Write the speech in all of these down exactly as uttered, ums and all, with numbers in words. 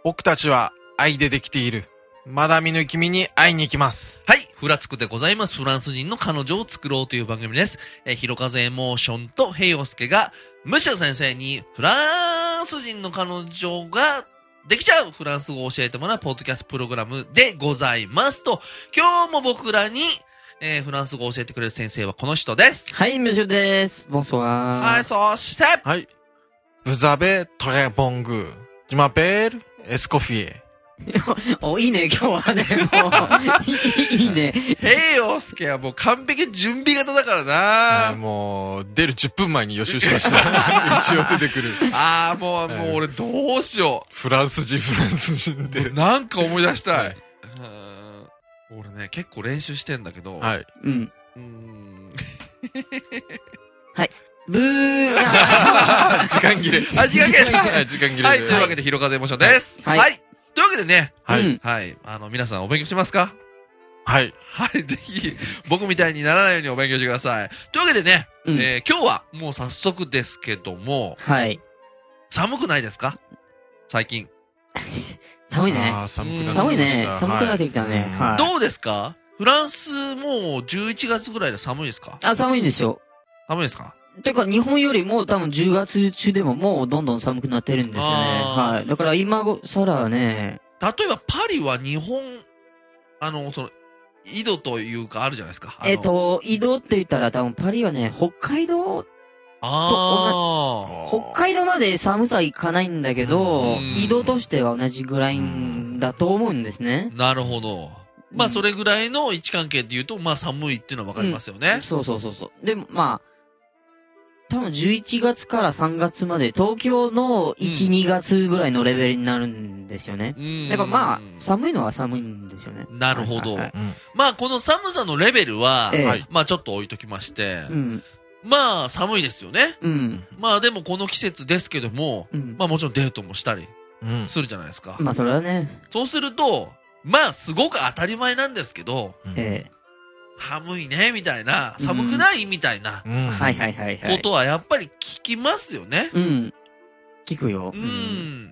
僕たちは愛でできている。まだ見ぬ君に会いに行きます。 はい。フラつくでございます。フランス人の彼女を作ろうという番組です。えー、ひろかぜエモーションとヘイヨスケが、ムシャ先生にフランス人の彼女ができちゃうフランス語を教えてもらうポッドキャストプログラムでございますと、今日も僕らに、えー、フランス語を教えてくれる先生はこの人です。 はい、ムシュです。ボンソワー。 はい、そして、 はい。ブザベトレボング。ジマペール、エスコフィエ。 お、いいね、今日はね、もう、いいね。 ヘイヨスケはもう完璧準備型だからな、 えー、もう、出るじゅっぷんまえに予習しました。一応出てくる。 ああ、もう、もう俺どうしよう。 フランス人、フランス人で。 なんか思い出したい。はい、俺ね、結構練習してんだけど。 はい。 うん。 うーんはい。ブー時間切れ。 あ、時間切れ。 はい、時間切れ。 はい、というわけで、ひろかぜエモーションです。はい。はい。というわけでね。 はい。 はい。あの、皆さんお勉強してますか？ はい。 はい、ぜひ、僕みたいにならないようにお勉強してください。というわけでね、うん、えー、今日はもう早速ですけども。 はい。 寒くないですか？最近。 寒いね。 あ、寒くなってきた。 寒いね。寒くなってきたね。はい。 どうですか？フランスもうじゅういちがつぐらいで寒いですか？ あ、寒いんですよ。 寒いですか？ てか、日本よりも多分じゅうがつ中でももうどんどん寒くなってるんですよね。はい。だから今更ね。 例えばパリは日本、あの、その、緯度というかあるじゃないですか。 えっと、緯度って言ったら多分パリはね、北海道とあ北海道まで寒さいかないんだけど、緯度としては同じぐらいだと思うんですね。 なるほど。まあそれぐらいの位置関係で言うと、まあ寒いっていうのはわかりますよね、 うん。そうそうそうそう。でもまあ、多分じゅういちがつからさんがつまで東京のいち、うん、にがつぐらいのレベルになるんですよね。だからまあ、寒いのは寒いんですよね。 なるほど。まあこの寒さのレベルは、ええ、まあちょっと置いときまして、うん、まあ寒いですよね。うん、まあでもこの季節ですけども、うん、まあもちろんデートもしたりするじゃないですか。 うん、まあそれはね。 そうすると、まあすごく当たり前なんですけど、ええ、寒いね、みたいな、寒くない、うん、みたいな、 はいはいはいはい。 ことはやっぱり聞きますよね。 うん。聞くよ。 うん。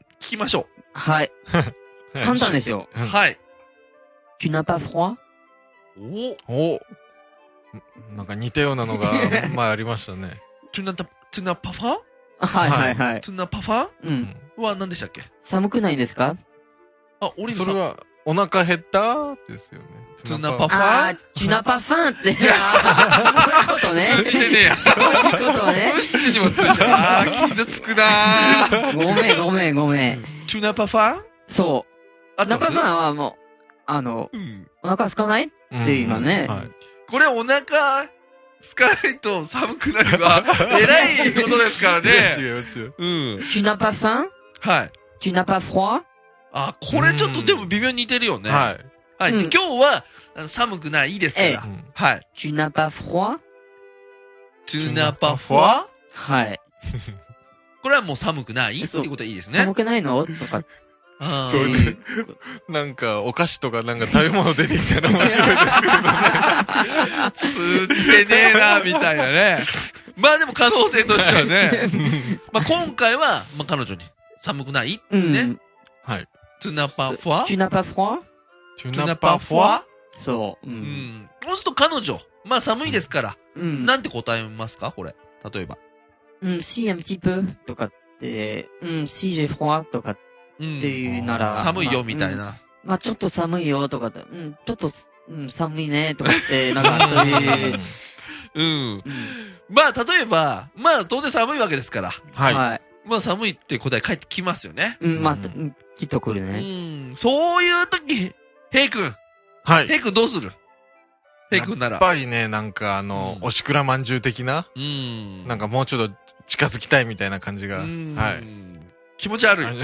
聞きましょう。 はい。簡単ですよ。 はい。 Tu n'as pas froid？ おおなんか似たようなのが前ありましたね。 Tu n'as pas froid？ はいはいはい。 Tu n'as pas froid？ うん。は何でしたっけ？ 寒くないですか？ あ、俺それは、お腹減ったですよね。 Tu n'as pas faim？ あー、tu n'as pas faimって。そういうことね。 通じてねえや。 そういうことね。 ムッシュにもついてあー、傷つくなー。 ごめんごめんごめん。 Tu n'as pas faim？ そう。ナパファンはもう、あの、うん、お腹空かないっていうのね、うんはい。 これお腹空かないと寒くなるは、偉いことですからね。 違う違う。 うん。 Tu n'as pas faim？ はい。 Tu n'as pas froid？ あ、これちょっとでも微妙に似てるよね。 はい。 はい。うん、今日は寒くないですから。ええ、はい。 Tu n'as pas froid？ Tu n'as pas froid？ はい。 これはもう寒くないっていうことはいいですね。 寒くないのとか。 それで、なんか、お菓子とかなんか食べ物出てきたら面白いですけどね。 通じてねえな、みたいなね。まあでも可能性としてはね。まあ今回は、まあ彼女に寒くないってね。うん、 はい。 Tu n'as pas froid？ Tu n'as pas froid？ Tu n'as pas froid？ そう。 うん。そうすると彼女、まあ寒いですから。うん。なんて答えますかこれ。例えば。 うん、si un petit peu とかって、うん、si j'ai froid とかっていうなら。 寒いよみたいな。 まあちょっと寒いよとかって、うん、ちょっと、うん、寒いねとかって、なんかそういう。 うん。まあ例えば、まあ当然寒いわけですから。 はい。 まあ寒いって答え返ってきますよね。 うん、まあ、きっと来るね。 うん。そういう時、ヘイ君。 はい。 ヘイ君どうする？ヘイ君なら。 やっぱりね、なんかあの、おしくらまんじゅう的な。うん。なんかもうちょっと近づきたいみたいな感じが。はい。 気持ち悪い。ま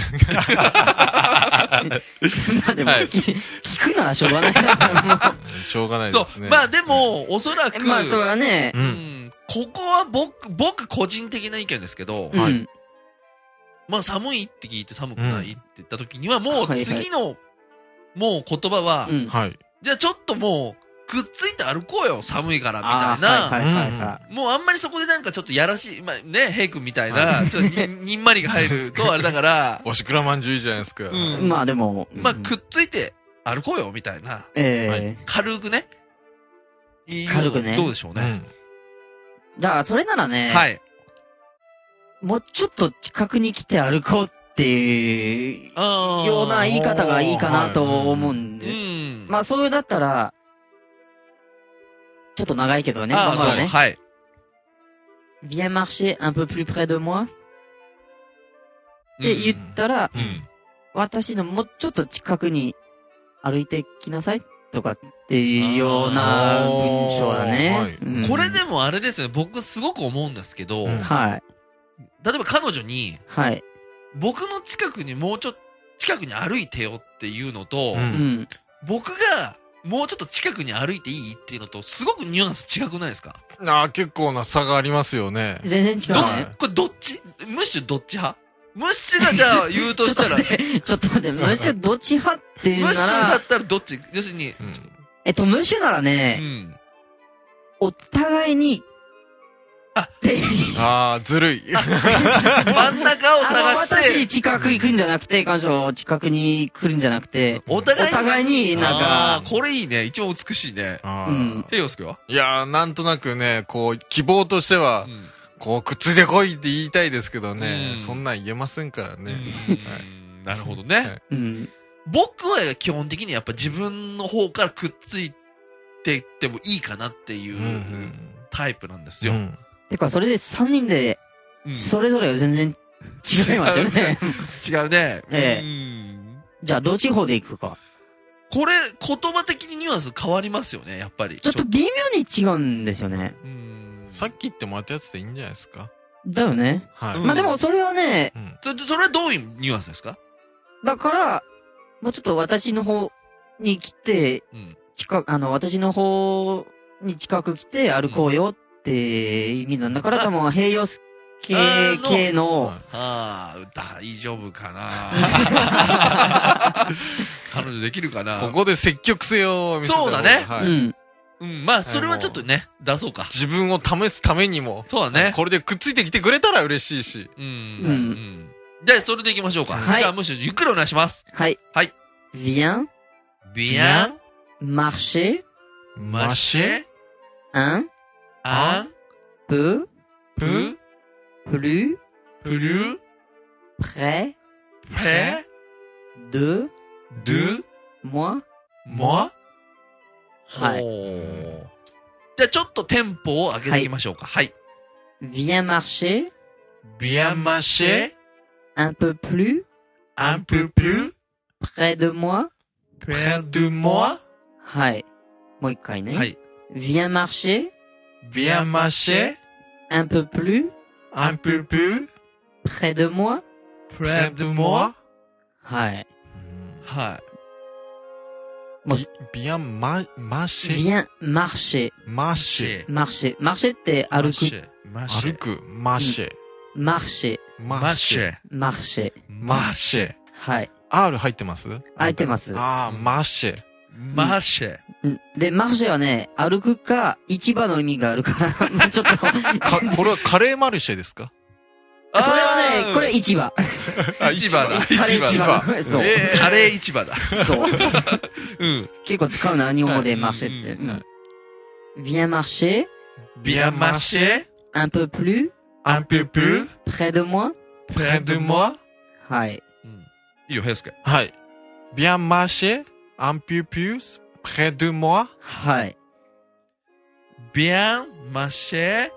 あでも、聞くならしょうがない。 しょうがないですね。 そう。まあでも、おそらく。 まあそれはね。 うん。ここは僕、僕個人的な意見ですけど。 はい。 まあ寒いって聞いて寒くないって言った時には、もう次の、もう言葉は、 はい。 じゃあちょっともう、 くっついて歩こうよ、寒いから、みたいな。 はいはいはいはい。 もうあんまりそこでなんかちょっとやらしい、まあね、ヘイ君みたいな、ちょっとに、にんまりが入るとあれだから。 おしくらまんじゅういいじゃないですか。うん。まあでも。 まあくっついて歩こうよ、みたいな。 ええ。 軽くね。 軽くね。 どうでしょうね。 じゃあ、それならね。 はい。 もうちょっと近くに来て歩こうっていうような言い方がいいかなと思うんで。まあ、それだったら、ちょっと長いけどね。 頑張るね。はい。 Viens marcher un peu plus près de moi って言ったら、私のもうちょっと近くに歩いてきなさいとかっていうような文章だね。 これでもあれですよね。僕すごく思うんですけど、 はい。 例えば彼女に、 はい。 僕の近くにもうちょっと近くに歩いてよっていうのと、 うん、 僕がもうちょっと近くに歩いていいっていうのと、すごくニュアンス違くないですか？ ああ、結構な差がありますよね。 全然違うね。 これどっち？ムッシュどっち派？ムッシュがじゃあ言うとしたら。 ちょっと待って、ムッシュどっち派っていうなら。 ムッシュだったらどっち？要するに。 うん、えっと、ムッシュならね、うん、お互いに、 あ、 ああ、ずるい。 真ん中を探して。 私近く行くんじゃなくて、彼女近くに来るんじゃなくて、 お互いに、 お互いになんか。 ああ、これいいね。一番美しいね。 うん。 ヘイヨスケは？ いやー、なんとなくね、こう、希望としては、うん、こう、くっついてこいって言いたいですけどね、うん、そんなん言えませんからね。はい、 なるほどね。 うん、 僕は基本的にやっぱ自分の方からくっついてってもいいかなっていうタイプなんですよ。うんうん、 てか、それでさんにんで、それぞれが全然違いますよね。 違うね。 ええ。うん、じゃあ、どっち方で行くか。 これ、言葉的にニュアンス変わりますよね、やっぱり。 ちょっと微妙に違うんですよね。 うん。 さっき言ってもらったやつでいいんじゃないですか？ だよね。 はい。 まあでも、それはね、 うん、それ、それはどういうニュアンスですか？ だから、もうちょっと私の方に来て、うん、近く、あの、私の方に近く来て歩こうよって意味なんだから、多分、平洋系系の、 ああ、大丈夫かな彼女できるかな。 ここで積極性を見せて。 そうだね。 はい。 うん。 うん、まあ、それはちょっとね、出そうか。 自分を試すためにも。 そうだね。 これでくっついてきてくれたら嬉しいし。 うん。うん。じゃあ、それで行きましょうか。はい。じゃあ、むしろゆっくりお願いします。 はい。 はい。 Viens, Viens, marcher, marcher, un, un, peu, peu, plus, plus, près, près, de, de, moi, moi, はい。 じゃあちょっとテンポを上げていきましょうか。はい。 Viens marcher, Viens marcher, un peu plus, un peu plus, près de moi, près de moi. はい。もう一回ね。 はい。 Viens marcher, Viens marcher, un peu plus, un peu plus, près de moi, près de moi. はい。 はい。 bien marcher. Bien marcher. marcher. marcher. marcher って歩く。 歩く。marcher. marcher. marcher. marcher. marcher. はい。 R 入ってます？ 入ってます。 ああ、marcher. marcher. で、marcher はね、歩くか、市場の意味があるから、ちょっと。 これはカレーマルシェですか？ それはね、これ市場。 市場だ。 市場。そう。 カレー市場だ。 そう。 うん。 結構使うな、日本語でマーシェって。Viens marcher. Viens marcher. Un peu plus. Un peu plus. Près de moi. Près de moi. はい。 いいよ、ヘイスケ。 はい。Viens marcher. Un peu plus. Près de moi. はい。 Viens marcher.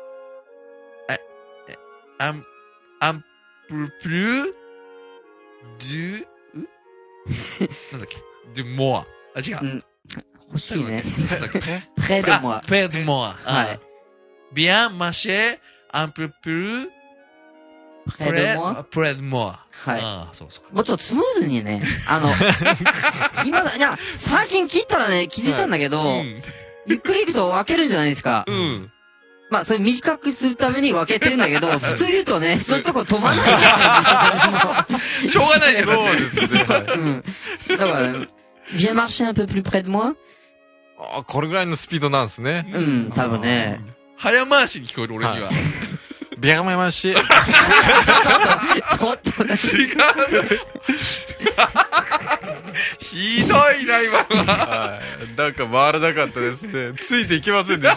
Un, un peu plus du, なんだっけ du moi. あ、違う。 欲しいね。près de moi. près de moi. はい。 Bien marcher un peu plus près de moi. près de moi. はい。 ああ、そうそう。 もうちょっとスムーズにね、あの、今だ、いや、最近聞いたらね、気づいたんだけど、ゆっくり行くと分けるんじゃないですか。 うん。 まあ、それ短くするために分けてんだけど、普通言うとね、そういうとこ止まらないからですよ。しょうがないよね。 そうですね。 うん。だから、viens marcher un peu plus près de moi. ああ、これぐらいのスピードなんですね。 うん、多分ね。 早回しに聞こえる、俺には。 ビャガマシ。 ちょっと、ちょっと、 違う。ひどいな、今のは。 はい。なんか回らなかったですね。ついていけませんでした、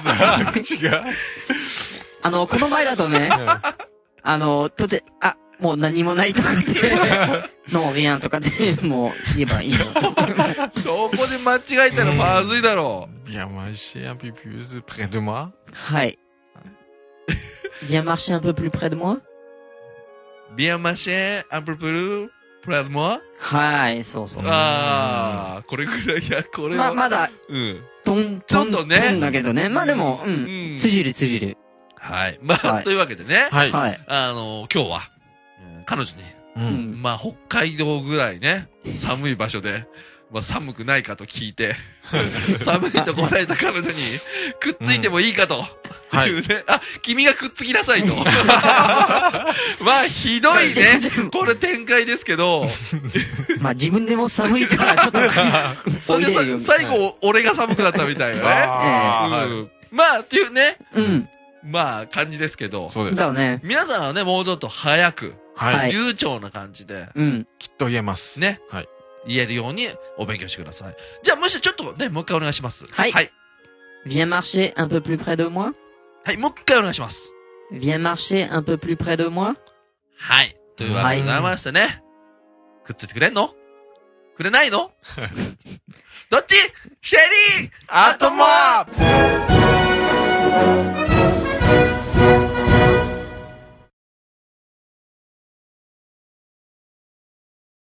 口が。 あの、この前だとね、あの、とて、あ、もう何もないとかって、ノーリアンとかって、もう言えばいいの。 そこで間違えたらまずいだろう。Bien marcher un peu plus près de moi? はい。Bien marcher un peu plus près de moi? Bien marcher un peu plus près de moi? はい、そうそう。 ああ、これぐらいや、これは。 ま、まだ、 うん。 トン、 ちょっとね。 トンだけどね。まあでも、うん。通じる通じる。 はい。まあ、というわけでね。 はい。 あの、今日は、彼女に、 うん、 まあ、北海道ぐらいね、寒い場所で、まあ、寒くないかと聞いて、寒いと答えた彼女に、くっついてもいいかと、いうね、あ、君がくっつきなさいと。まあ、ひどいね、これ展開ですけど。 まあ、自分でも寒いから、ちょっと、 それで最後、俺が寒くなったみたいなね。まあ、っていうね、 うん。 まあ、感じですけど。 そうです。 だね。 皆さんはね、もうちょっと早く、 はい。 流暢な感じで、 うん。 きっと言えます。 ね。 はい。 言えるようにお勉強してください。じゃあ、むしろちょっとね、もう一回お願いします。 はい。はい。Viens marcher un peu plus près de moi? はい、もう一回お願いします。 Viens marcher un peu plus près de moi? はい。というわけでございましてね。くっついてくれんのくれないのどっちシェリーあともー